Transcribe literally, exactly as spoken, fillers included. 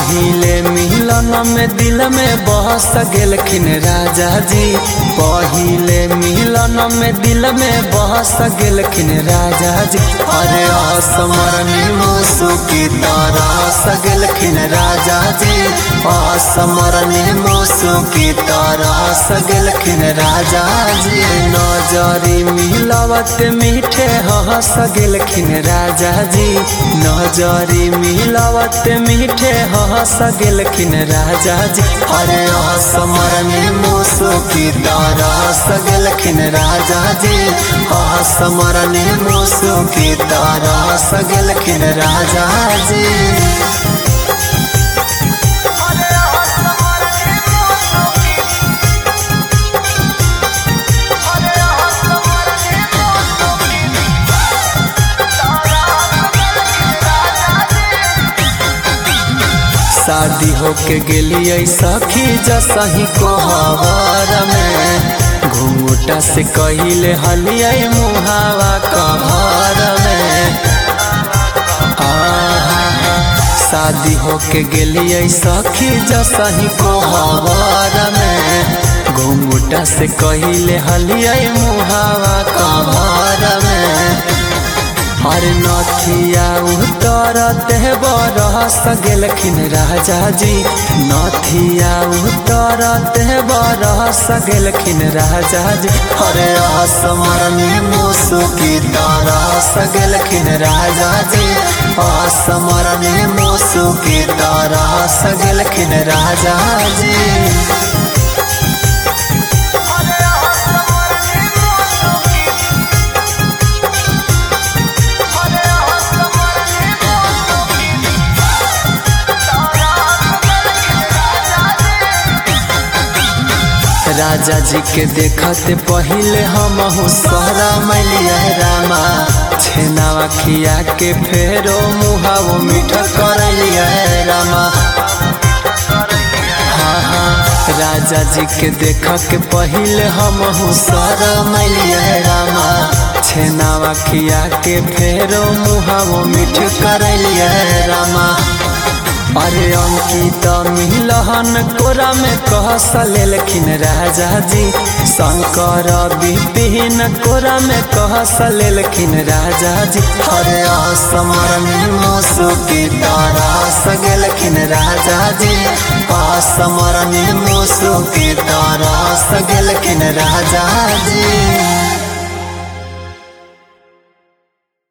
पहिले मिलन में दिल में बहस गेलखिन राजा जी। पहिले मिलन में दिल में बहस गेलखिन राजा जी। अरे असमरनी मुसुकी तरस गेलखिन राजा जी। असमरनी मुसुकी तरस गेलखिन राजा जी। नजरी मिलवत मीठे हंस गेलखिन राजा जी। नजरी मिलवत मीठे हंस गेलखिन राजा जी। अरे असमरनी मुसुकी तरस गेलखिन राजा जी। असमरनी मुसुकी तरस गेलखिन राजा जी। शादी होके गेलिए सखी जसही कोहबर में। घूंघटा से कहिले हलिए मुहावा कभर में। शादी होके गेलिए सखी जसही कोहबर में। घूंघटा से कहिले हलिए मुहावा कभर में। अरे नथिया उतरते बरस गेलखिन राजा जी। नथिया उतरते बरस गेलखिन राजा जी। अरे असमरनी मुसुकी तरस गेलखिन राजा जी। असमरनी मुसुकी तरस गेलखिन राजा जी। राजा जी के देखते पहिले हम हुसरा मैलिया रामा। छेनावा खिया के फेरो मुहावो मीठा कर लिया रामा। हाँ हाँ राजा जी के देख के पहिले हम हुसरा मैलिया रामा। छेनावा खिया के फेरो मुहावो मीठ कर लिया रामा। अरे अंकित मिलहन कोरा में कहस लेलखिन राजा जी। शंकर विपिन कोरा में कहस लेलखिन राजा जी। अरे असमरनी मुसुकी तरस गेलखिन राजा जी। असमरनी मुसुकी तरस गेलखिन राजा जी।